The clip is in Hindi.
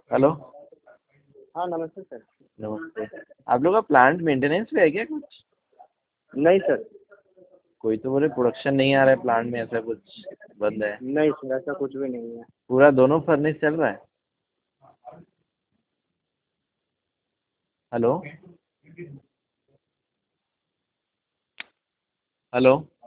हेलो। हाँ नमस्ते सर। नमस्ते। आप लोग का प्लांट मेंटेनेंस पे है क्या कुछ? नहीं सर। कोई तो बोले प्रोडक्शन नहीं आ रहा है प्लांट में, ऐसा कुछ बंद है। नहीं सर ऐसा कुछ भी नहीं है। पूरा दोनों फर्नेस चल रहा है? हेलो। हेलो।